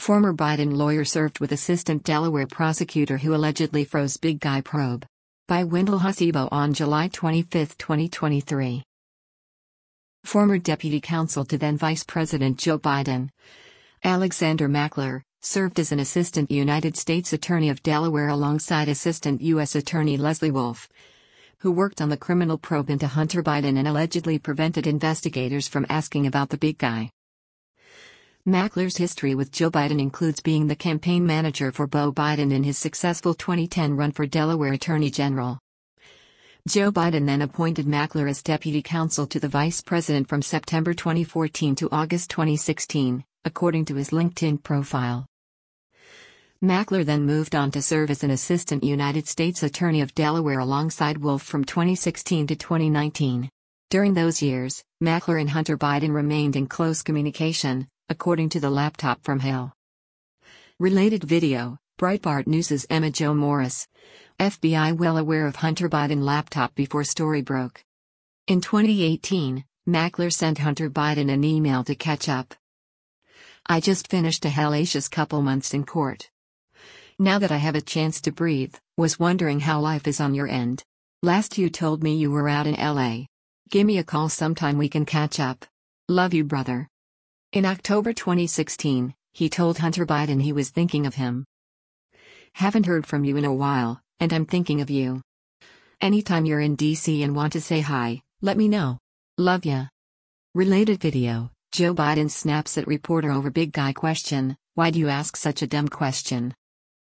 Former Biden lawyer served with assistant Delaware prosecutor who allegedly froze Big Guy probe. By Wendell Hasibo on July 25, 2023. Former deputy counsel to then Vice President Joe Biden, Alexander Mackler, served as an assistant United States Attorney of Delaware alongside Assistant U.S. Attorney Leslie Wolf, who worked on the criminal probe into Hunter Biden and allegedly prevented investigators from asking about the Big Guy. Mackler's history with Joe Biden includes being the campaign manager for Beau Biden in his successful 2010 run for Delaware Attorney General. Joe Biden then appointed Mackler as deputy counsel to the vice president from September 2014 to August 2016, according to his LinkedIn profile. Mackler then moved on to serve as an assistant United States Attorney of Delaware alongside Wolf from 2016 to 2019. During those years, Mackler and Hunter Biden remained in close communication, according to the laptop from Hill. Related video, Breitbart News' Emma Jo Morris. FBI well aware of Hunter Biden laptop before story broke. In 2018, Mackler sent Hunter Biden an email to catch up. I just finished a hellacious couple months in court. Now that I have a chance to breathe, was wondering how life is on your end. Last you told me you were out in LA. Give me a call sometime we can catch up. Love you, brother. In October 2016, he told Hunter Biden he was thinking of him. Haven't heard from you in a while, and I'm thinking of you. Anytime you're in DC and want to say hi, let me know. Love ya. Related video, Joe Biden snaps at reporter over Big Guy question, why do you ask such a dumb question?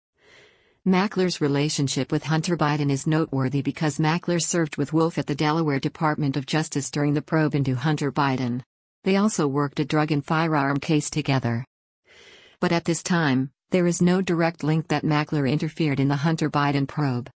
Mackler's relationship with Hunter Biden is noteworthy because Mackler served with Wolf at the Delaware Department of Justice during the probe into Hunter Biden. They also worked a drug and firearm case together. But at this time, there is no direct link that Mackler interfered in the Hunter Biden probe.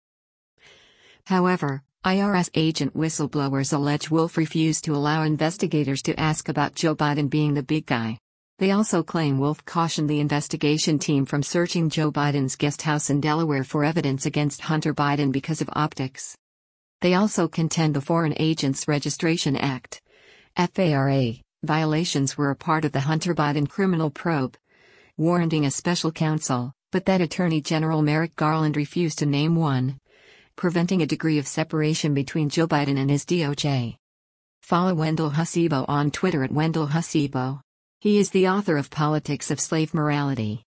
However, IRS agent whistleblowers allege Wolf refused to allow investigators to ask about Joe Biden being the Big Guy. They also claim Wolf cautioned the investigation team from searching Joe Biden's guest house in Delaware for evidence against Hunter Biden because of optics. They also contend the Foreign Agents Registration Act, FARA, violations were a part of the Hunter Biden criminal probe, warranting a special counsel, but that Attorney General Merrick Garland refused to name one, preventing a degree of separation between Joe Biden and his DOJ. Follow Wendell Hasibo on Twitter at Wendell Hasibo. He is the author of Politics of Slave Morality.